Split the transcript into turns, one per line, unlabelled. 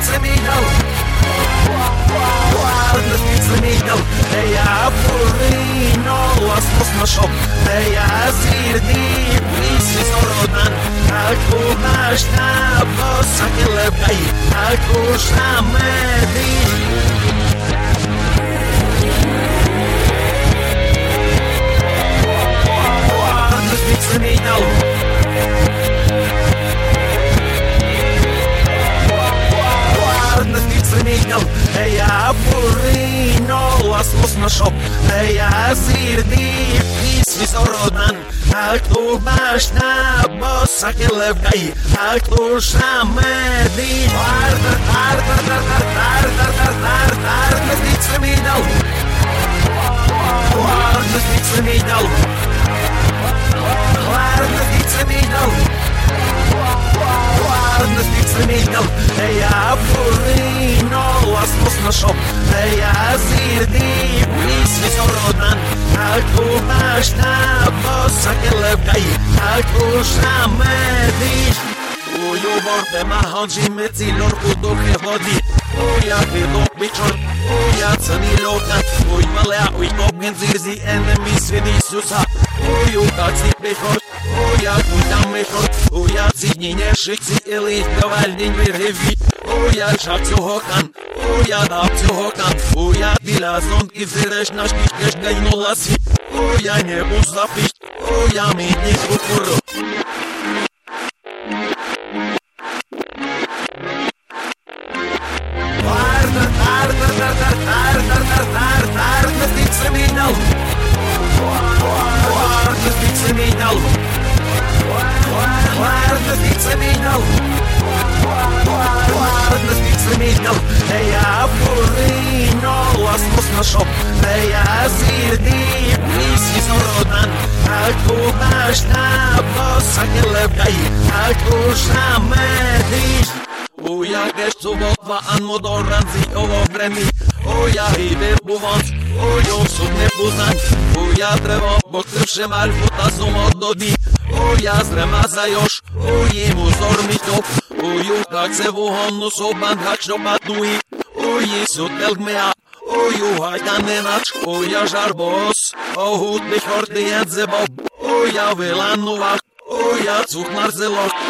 semido. Guardas mi semido. Eja furino, asmos na shop. Eja zirdi, visi sorodan. Ako našta, bosa kelevgaj. Ako šta medi. Guardas mi semido. Eja furino, asmos na shop. Eja zirdi, visi sorodan. Ako bašta, bosa kelevgaj. Ako šta medi. Guardas mi semido. Guardas mi semido. Guardas mi semido. Guardas mi semido. Eja furino, asmos na shop. Eja zirdi, visi sorodan. Ako bašta, bosa kelevgaj. Ako šta mediš. Uju vorbe ma hođi me cilor u duhe vodi. Uja hido bičor, uja crni lokan. Uj malea, uj kopgen zirzi, enemi svidi susa. Uju kaci behor, uja kujtam mehor. Uja cidnjenje šikci ili gavalnin virhevi. Uja šakcu hokan, uja dapcu hokan. Uja dila zondki zireš naš kiškeš gajno lasi. Uja nebu zapišt, uja midnik kukuru. Guardas mi semido. Guardas mi semido. Guardas mi semido. Guardas mi semido. Eja furino, asmos na shop. Eja zirdi, visi sorodan. Ako bašta, bosa kelevgaj. Ako šta mediš. Uja gesztu wodwa an modoranzi owo bremi. Uja hiber buvans, ujo sudne buzan. Uja drevo boktywszy malfuta sumododi. Uja zremaza još, uji muzor mitop. Uju kak se vuhonnu soban hak šopatnui. Uji sutelg mea, uju hajdan enač. Uja žarbos, ohut bih horti jedzebob. Uja vilan nuvak, uja cuk marzelok.